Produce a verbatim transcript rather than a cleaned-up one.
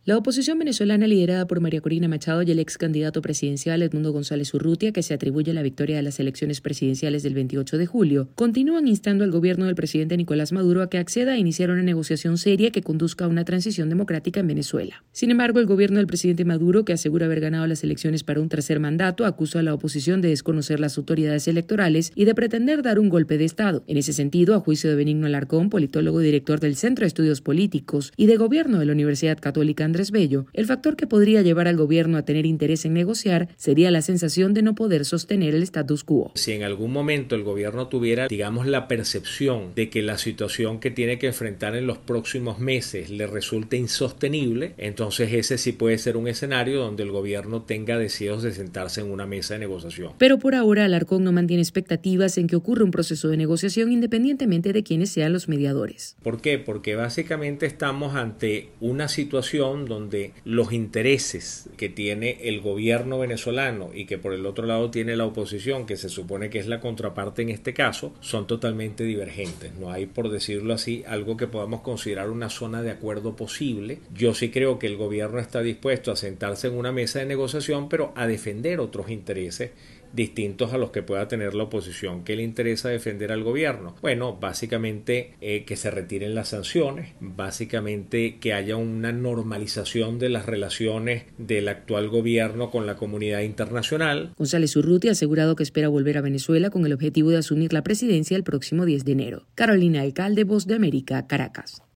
La oposición venezolana liderada por María Corina Machado y el ex candidato presidencial Edmundo González Urrutia, que se atribuye la victoria de las elecciones presidenciales del veintiocho de julio, continúan instando al gobierno del presidente Nicolás Maduro a que acceda a iniciar una negociación seria que conduzca a una transición democrática en Venezuela. Sin embargo, el gobierno del presidente Maduro, que asegura haber ganado las elecciones para un tercer mandato, acusa a la oposición de desconocer las autoridades electorales y de pretender dar un golpe de Estado. En ese sentido, a juicio de Benigno Alarcón, politólogo y director del Centro de Estudios Políticos y de Gobierno de la Universidad Católica Andrés Bello, el factor que podría llevar al gobierno a tener interés en negociar sería la sensación de no poder sostener el status quo. Si en algún momento el gobierno tuviera, digamos, la percepción de que la situación que tiene que enfrentar en los próximos meses le resulte insostenible, entonces ese sí puede ser un escenario donde el gobierno tenga deseos de sentarse en una mesa de negociación. Pero por ahora Alarcón no mantiene expectativas en que ocurra un proceso de negociación independientemente de quiénes sean los mediadores. ¿Por qué? Porque básicamente estamos ante una situación donde los intereses que tiene el gobierno venezolano y que por el otro lado tiene la oposición, que se supone que es la contraparte en este caso, son totalmente divergentes. No hay, por decirlo así, algo que podamos considerar una zona de acuerdo posible. Yo sí creo que el gobierno está dispuesto a sentarse en una mesa de negociación, pero a defender otros intereses distintos a los que pueda tener la oposición. ¿Qué le interesa defender al gobierno? Bueno, básicamente eh, que se retiren las sanciones, básicamente que haya una normalización de las relaciones del actual gobierno con la comunidad internacional. González Urrutia ha asegurado que espera volver a Venezuela con el objetivo de asumir la presidencia el próximo diez de enero. Carolina Alcalde, Voz de América, Caracas.